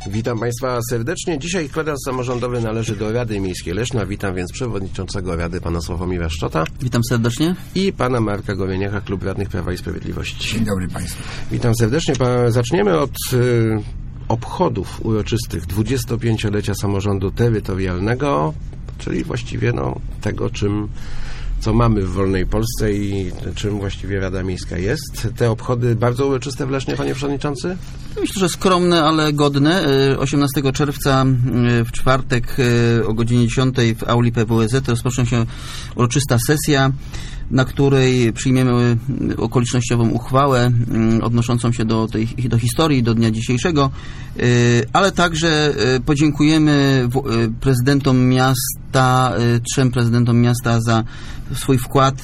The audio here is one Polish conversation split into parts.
Witam Państwa serdecznie. Dzisiaj kwadrans samorządowy należy do Rady Miejskiej Leszna. Witam więc przewodniczącego Rady, pana Sławomira Szczota. Witam serdecznie. I pana Marka Goreniaka, Klub Radnych Prawa i Sprawiedliwości. Dzień dobry Państwu. Witam serdecznie. Zaczniemy od obchodów uroczystych 25-lecia samorządu terytorialnego, czyli właściwie tego, co mamy w wolnej Polsce i czym właściwie Rada Miejska jest. Te obchody bardzo uroczyste w Lesznie, panie przewodniczący? Myślę, że skromne, ale godne. 18 czerwca w czwartek o godzinie 10 w auli PWSZ rozpocznie się uroczysta sesja, na której przyjmiemy okolicznościową uchwałę odnoszącą się do historii, do dnia dzisiejszego, ale także podziękujemy prezydentom miasta, 3 prezydentom miasta za swój wkład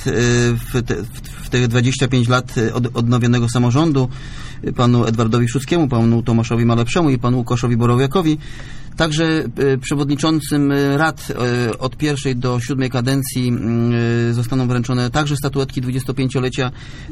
w te 25 lat odnowionego samorządu, panu Edwardowi Szuckiemu, panu Tomaszowi Malepszemu i panu Łukaszowi Borowiakowi. Także przewodniczącym rad od 1. do 7. kadencji zostaną wręczone także statuetki 25-lecia.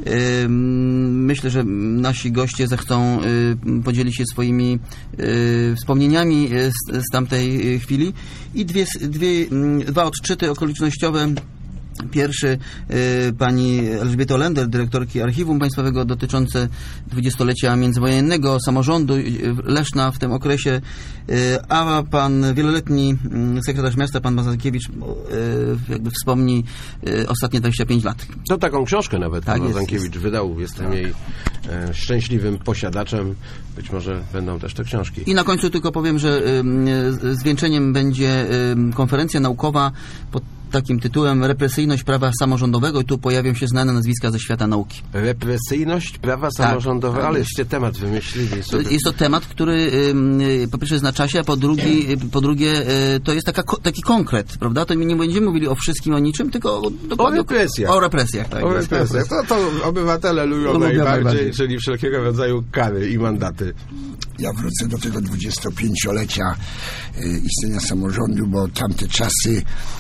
Myślę, że nasi goście zechcą podzielić się swoimi wspomnieniami z tamtej chwili. I dwa odczyty okolicznościowe. Pierwszy pani Elżbiety Olender, dyrektorki Archiwum Państwowego, dotyczące 20-lecia międzywojennego samorządu Leszna w tym okresie, a pan wieloletni sekretarz miasta, pan Mazankiewicz, jakby wspomni ostatnie 25 lat. To taką książkę nawet tak, pan Mazankiewicz wydał, jestem jej szczęśliwym posiadaczem. Być może będą też te książki. I na końcu tylko powiem, że zwieńczeniem będzie konferencja naukowa pod takim tytułem Represyjność prawa samorządowego i tu pojawią się znane nazwiska ze świata nauki. Represyjność prawa samorządowego, tak, ale jeszcze temat wymyślili sobie. Jest to temat, który po pierwsze jest na czasie, a po drugie to jest taki konkret, prawda? To nie będziemy mówili o wszystkim, o niczym, tylko o represjach. O represjach, tak. O represjach. To obywatele lubią najbardziej, czyli wszelkiego rodzaju kary i mandaty. Ja wrócę do tego 25-lecia istnienia samorządu, bo tamte czasy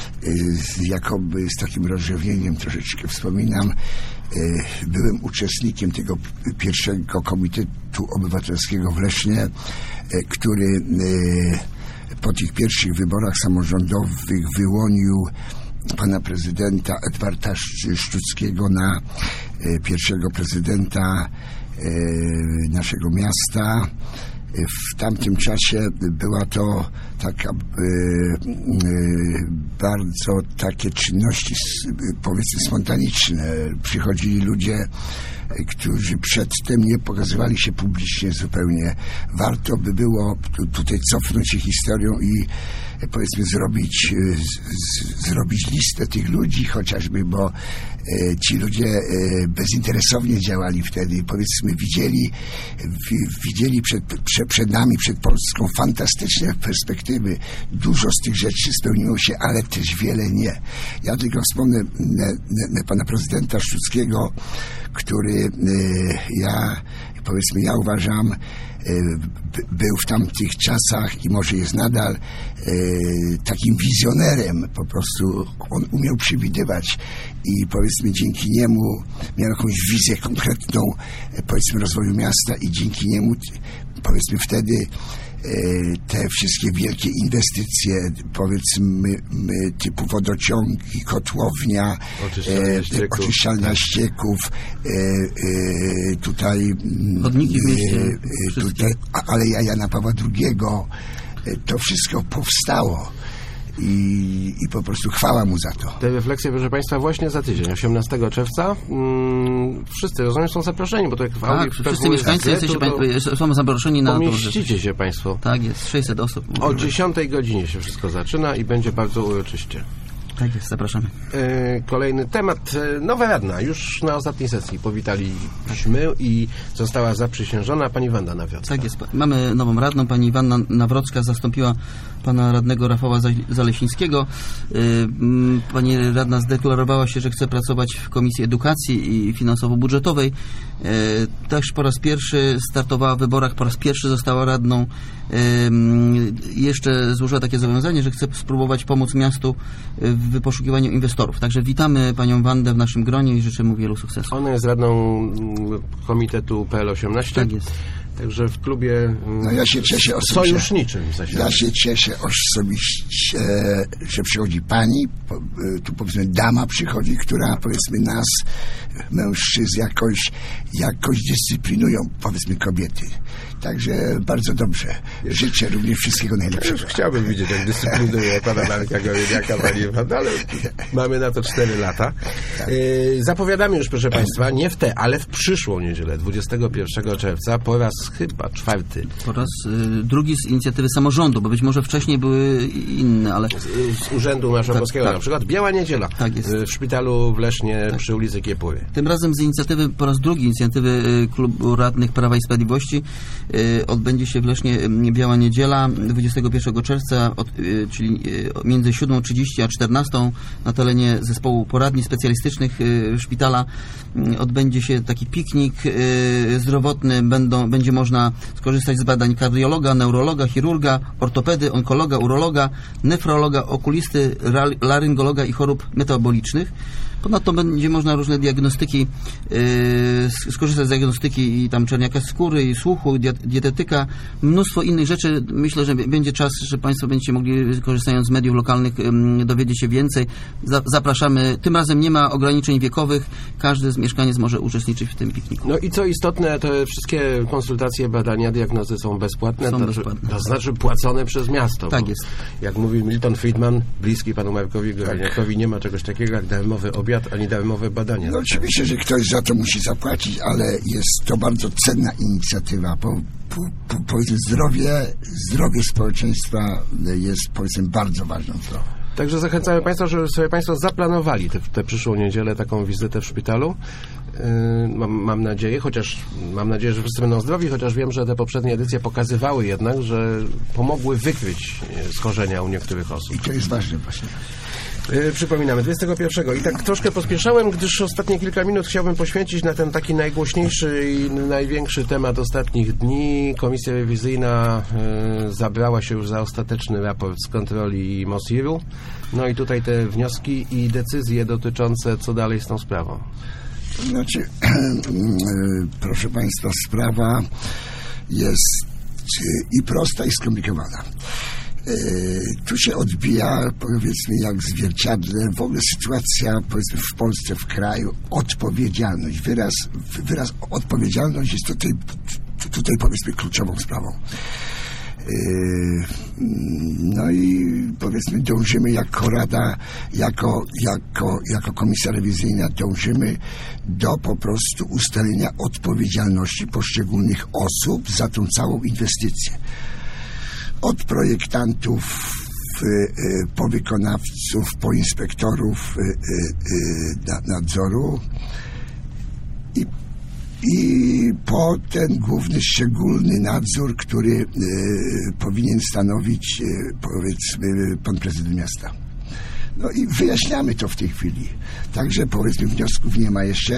jakoby z takim rozrzewnieniem troszeczkę wspominam. Byłem uczestnikiem tego pierwszego Komitetu Obywatelskiego w Lesznie, który po tych pierwszych wyborach samorządowych wyłonił pana prezydenta Edwarda Szczuckiego na pierwszego prezydenta naszego miasta. W tamtym czasie była to taka bardzo takie czynności, powiedzmy, spontaniczne. Przychodzili ludzie, którzy przedtem nie pokazywali się publicznie zupełnie. Warto by było tutaj cofnąć się historią i powiedzmy zrobić listę tych ludzi chociażby, bo ci ludzie bezinteresownie działali wtedy. Powiedzmy widzieli przed nami, przed Polską fantastyczne perspektywy. Dużo z tych rzeczy spełniło się, ale też wiele nie. Ja tylko wspomnę pana prezydenta Szczuckiego, który ja uważam, był w tamtych czasach i może jest nadal takim wizjonerem. Po prostu on umiał przewidywać i powiedzmy dzięki niemu miał jakąś wizję konkretną, powiedzmy, rozwoju miasta i dzięki niemu powiedzmy wtedy te wszystkie wielkie inwestycje, powiedzmy typu wodociągi, kotłownia, oczyszczalnia ścieków, tutaj chodniki w mieście, tutaj Aleja Jana Pawła II, to wszystko powstało. I po prostu chwała mu za to. Te refleksje, proszę Państwa, właśnie za tydzień, 18 czerwca. Wszyscy, rozumiem, są zaproszeni, bo to jak w auli wszyscy mieszkańcy są zaproszeni na to. Pomieścicie się Państwo. Tak jest, 600 osób. O 10 godzinie się wszystko zaczyna i będzie bardzo uroczyście. Tak jest, zapraszamy. Kolejny temat. Nowa radna. Już na ostatniej sesji powitaliśmy i została zaprzysiężona pani Wanda Nawrocka. Tak jest. Mamy nową radną. Pani Wanda Nawrocka zastąpiła pana radnego Rafała Zalesińskiego. Pani radna zdeklarowała się, że chce pracować w Komisji Edukacji i Finansowo-Budżetowej. Też po raz pierwszy startowała w wyborach, po raz pierwszy została radną. Jeszcze złożyła takie zobowiązanie, że chce spróbować pomóc miastu w poszukiwaniu inwestorów. Także witamy panią Wandę w naszym gronie i życzę mu wielu sukcesów. Ona jest radną Komitetu PL 18. Tak jest. Także w klubie No ja się cieszę osobiście. sojuszniczym zasiada. Ja się cieszę osobiście, że przychodzi pani, tu powiedzmy dama przychodzi, która powiedzmy nas, mężczyzn jakoś dyscyplinują, powiedzmy kobiety. Także bardzo dobrze. Życzę również wszystkiego najlepszego. Już chciałbym widzieć, jak dyscyplinuje pana Marka Gawiniaka, ale mamy na to 4 lata. Zapowiadamy już, proszę państwa, nie w tę, ale w przyszłą niedzielę, 21 czerwca, po raz chyba 4. Po raz drugi z inicjatywy samorządu, bo być może wcześniej były inne, ale... Z Urzędu Marszałkowskiego, tak. Na przykład Biała Niedziela, Tak jest. w szpitalu w Lesznie przy ulicy Kiepury. Tym razem z inicjatywy, po raz drugi inicjatywy Klubu Radnych Prawa i Sprawiedliwości odbędzie się w Lesznie Biała Niedziela 21 czerwca, czyli między 7:30 a 14:00 na terenie zespołu poradni specjalistycznych szpitala odbędzie się taki piknik zdrowotny. Będzie można skorzystać z badań kardiologa, neurologa, chirurga, ortopedy, onkologa, urologa, nefrologa, okulisty, laryngologa i chorób metabolicznych. Ponadto będzie można różne diagnostyki, skorzystać z diagnostyki i tam czerniaka skóry, i słuchu, dietetyka, mnóstwo innych rzeczy. Myślę, że będzie czas, że Państwo będziecie mogli, korzystając z mediów lokalnych, dowiedzieć się więcej. Zapraszamy. Tym razem nie ma ograniczeń wiekowych. Każdy z mieszkaniec może uczestniczyć w tym pikniku. No i co istotne, te wszystkie konsultacje, badania, diagnozy są bezpłatne. To znaczy płacone przez miasto. Tak jest. Jak mówił Milton Friedman, bliski panu Markowi Gawiniakowi, nie ma czegoś takiego jak darmowy obiad, ani darmowe badania. No oczywiście, że ktoś za to musi zapłacić, ale jest to bardzo cenna inicjatywa. Powiedzmy, zdrowie społeczeństwa jest, powiedzmy, bardzo ważną sprawą. Także zachęcamy Państwa, żeby sobie Państwo zaplanowali tę przyszłą niedzielę taką wizytę w szpitalu. Mam nadzieję, że wszyscy będą zdrowi, chociaż wiem, że te poprzednie edycje pokazywały jednak, że pomogły wykryć schorzenia u niektórych osób. I to jest ważne właśnie. Przypominamy, 21. I tak troszkę pospieszałem, gdyż ostatnie kilka minut chciałbym poświęcić na ten taki najgłośniejszy i największy temat ostatnich dni. Komisja rewizyjna zabrała się już za ostateczny raport z kontroli MOSIR-u. No i tutaj te wnioski i decyzje dotyczące, co dalej z tą sprawą. Znaczy, proszę Państwa, sprawa jest i prosta, i skomplikowana. Tu się odbija, powiedzmy, jak zwierciadle, w ogóle sytuacja, powiedzmy, w Polsce, w kraju, odpowiedzialność. Wyraz odpowiedzialność jest tutaj powiedzmy kluczową sprawą. No i powiedzmy dążymy jako Rada, jako Komisja Rewizyjna dążymy do po prostu ustalenia odpowiedzialności poszczególnych osób za tą całą inwestycję. Od projektantów, po wykonawców, po inspektorów nadzoru i po ten główny, szczególny nadzór, który powinien stanowić, powiedzmy, pan prezydent miasta. No i wyjaśniamy to w tej chwili. Także, powiedzmy, wniosków nie ma jeszcze.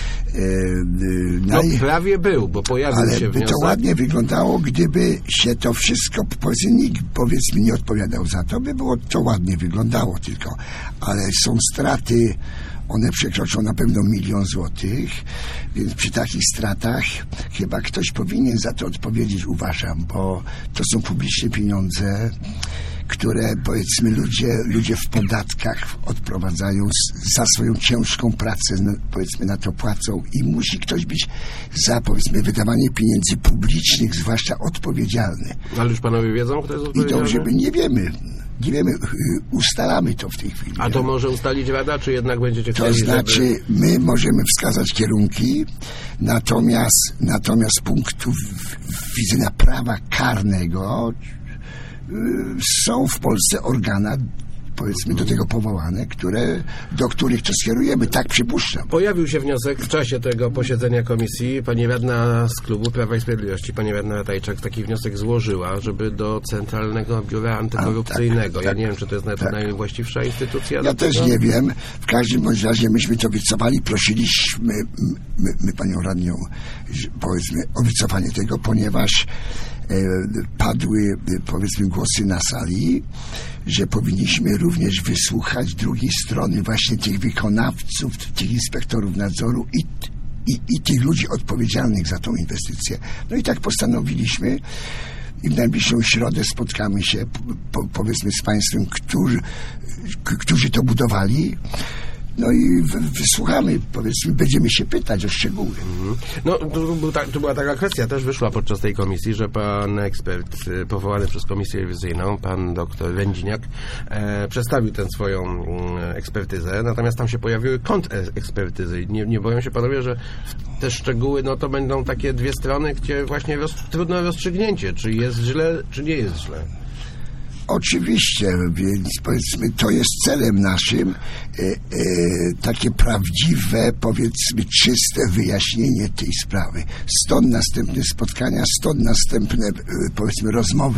No prawie był, bo pojawił się wniosek. Ale by to ładnie wyglądało, gdyby się to wszystko, nikt, powiedzmy, nie odpowiadał za to, by było to ładnie wyglądało tylko. Ale są straty, one przekroczą na pewno 1 000 000 złotych, więc przy takich stratach chyba ktoś powinien za to odpowiedzieć, uważam, bo to są publiczne pieniądze, które, powiedzmy, ludzie w podatkach odprowadzają za swoją ciężką pracę, powiedzmy, na to płacą i musi ktoś być za, powiedzmy, wydawanie pieniędzy publicznych, zwłaszcza odpowiedzialny. Ale już panowie wiedzą, kto jest odpowiedzialny? I dążymy, nie wiemy, ustalamy to w tej chwili. A to może ustalić Rada, czy jednak będziecie chcieli, to znaczy, my możemy wskazać kierunki, natomiast z punktu widzenia prawa karnego są w Polsce organa, powiedzmy, do tego powołane, do których to skierujemy, tak przypuszczam. Pojawił się wniosek w czasie tego posiedzenia komisji. Pani radna z klubu Prawa i Sprawiedliwości, pani radna Ratajczak, taki wniosek złożyła, żeby do Centralnego Biura Antykorupcyjnego. Ja nie wiem, czy to jest najwłaściwsza instytucja. Ja też nie wiem. W każdym bądź razie myśmy to wycofali. Prosiliśmy my panią radnią, powiedzmy, o wycofanie tego, ponieważ padły, powiedzmy, głosy na sali, że powinniśmy również wysłuchać drugiej strony, właśnie tych wykonawców, tych inspektorów nadzoru i tych ludzi odpowiedzialnych za tą inwestycję. No i tak postanowiliśmy i w najbliższą środę spotkamy się, powiedzmy, z państwem, którzy to budowali. No i wysłuchamy, powiedzmy, będziemy się pytać o szczegóły. No, tu była taka kwestia, też wyszła podczas tej komisji, że pan ekspert powołany przez komisję rewizyjną, pan doktor Wędziniak, przedstawił tę swoją ekspertyzę, natomiast tam się pojawiły kontekspertyzy. Nie boją się panowie, że te szczegóły, no to będą takie dwie strony, gdzie właśnie trudne rozstrzygnięcie, czy jest źle, czy nie jest źle. Oczywiście, więc powiedzmy, to jest celem naszym, takie prawdziwe, powiedzmy, czyste wyjaśnienie tej sprawy. Stąd następne spotkania, stąd następne, powiedzmy, rozmowy.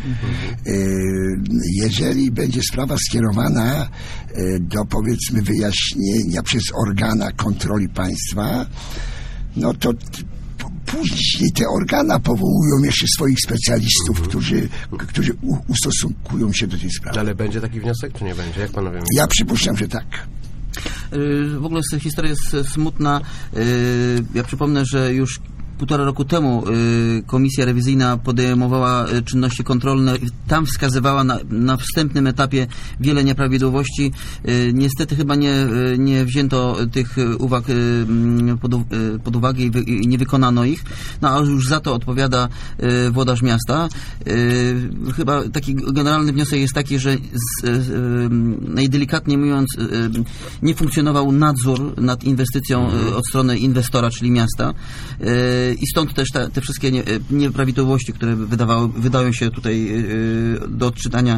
Jeżeli będzie sprawa skierowana do, powiedzmy, wyjaśnienia przez organa kontroli państwa, no to później te organa powołują jeszcze swoich specjalistów, którzy ustosunkują się do tej sprawy. Ale będzie taki wniosek, czy nie będzie? Jak panowie myślą? Ja przypuszczam, że tak. W ogóle historia jest smutna. Ja przypomnę, że już 1,5 roku temu komisja rewizyjna podejmowała czynności kontrolne i tam wskazywała na wstępnym etapie wiele nieprawidłowości. Niestety chyba nie wzięto tych uwag pod uwagę i nie wykonano ich. No a już za to odpowiada włodarz miasta. Chyba taki generalny wniosek jest taki, że najdelikatniej mówiąc nie funkcjonował nadzór nad inwestycją od strony inwestora, czyli miasta. I stąd też te wszystkie nieprawidłowości, które wydają się tutaj do odczytania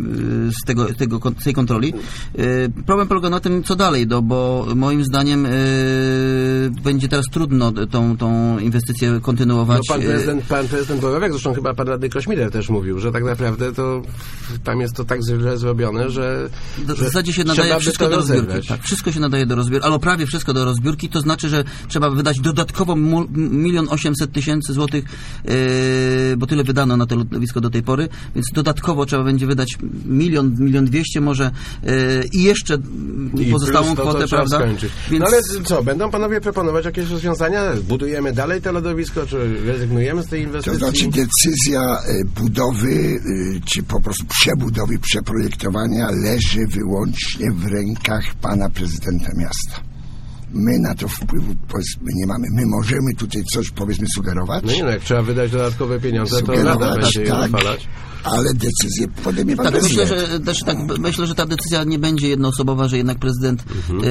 z tej kontroli. Problem polega na tym, co dalej, bo moim zdaniem będzie teraz trudno tą inwestycję kontynuować. No pan prezydent Borowiak, zresztą chyba pan radny Krośmider też mówił, że tak naprawdę to tam jest to tak źle zrobione, że w zasadzie się nadaje wszystko do rozbiórki. Tak, wszystko się nadaje do rozbiórki, albo prawie wszystko do rozbiórki, to znaczy, że trzeba wydać dodatkowo 1 800 000 złotych, bo tyle wydano na to lodowisko do tej pory, więc dodatkowo trzeba będzie wydać 1 200 000 może i jeszcze pozostałą kwotę, prawda? Więc... No ale co, będą panowie proponować jakieś rozwiązania? Budujemy dalej to lodowisko, czy rezygnujemy z tej inwestycji? To znaczy decyzja budowy, czy po prostu przebudowy, przeprojektowania leży wyłącznie w rękach pana prezydenta miasta. My na to wpływu, powiedzmy, nie mamy. My możemy tutaj coś, powiedzmy, sugerować. No nie, jak trzeba wydać dodatkowe pieniądze, to rada będzie je uchwalać. Ale decyzję podejmie pan tak, prezydent. Myślę, że ta decyzja nie będzie jednoosobowa, że jednak prezydent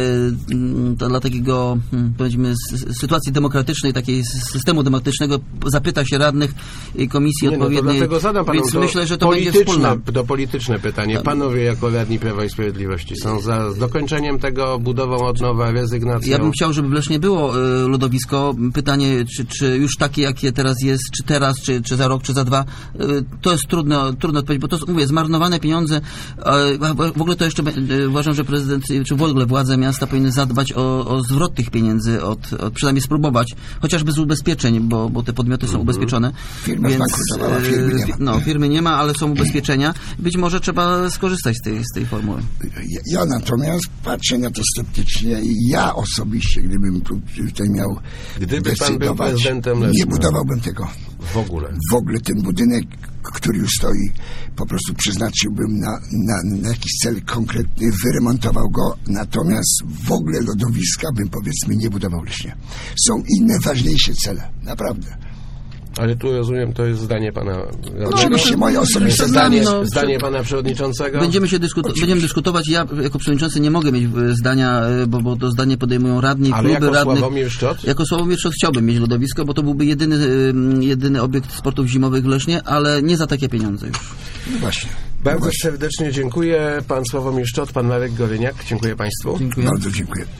dla takiego, powiedzmy, sytuacji demokratycznej, takiej systemu demokratycznego zapyta się radnych komisji odpowiedniej. No dlatego zadam panu więc myślę, że to będzie wspólne. To polityczne pytanie. Tak. Panowie jako radni Prawa i Sprawiedliwości są za dokończeniem tego, budową od nowa, rezygnacją? Ja bym chciał, żeby w Lesznie było lodowisko. Pytanie, czy już takie, jakie teraz jest, czy teraz, czy za rok, czy za 2, to jest trudno odpowiedzieć, bo to, mówię, zmarnowane pieniądze. W ogóle to jeszcze uważam, że prezydent, czy w ogóle władze miasta powinny zadbać o zwrot tych pieniędzy, przynajmniej spróbować, chociażby z ubezpieczeń, bo te podmioty są ubezpieczone. Firma zbankrutowała, firmy nie ma. No, firmy nie ma, ale są ubezpieczenia. Być może trzeba skorzystać z tej formuły. Ja natomiast patrzę na to sceptycznie i ja osobiście, gdybym tutaj miał Gdyby pan był prezydentem Leszna, nie budowałbym tego. W ogóle? W ogóle ten budynek, który już stoi, po prostu przeznaczyłbym na jakiś cel konkretny, wyremontował go, natomiast w ogóle lodowiska bym, powiedzmy, nie budował Lesznie. Są inne, ważniejsze cele, naprawdę. Ale tu rozumiem, to jest zdanie pana... Oczywiście moje osobiste zdanie pana przewodniczącego. Będziemy dyskutować. Ja jako przewodniczący nie mogę mieć zdania, bo to zdanie podejmują radni, ale kluby radnych. Sławomir Szczot? Jako Sławomir Szczot chciałbym mieć lodowisko, bo to byłby jedyny obiekt sportów zimowych w Lesznie, ale nie za takie pieniądze już. No właśnie. Bardzo serdecznie dziękuję. Pan Sławomir Szczot, pan Marek Goryniak. Dziękuję państwu. Dziękuję. Bardzo dziękuję.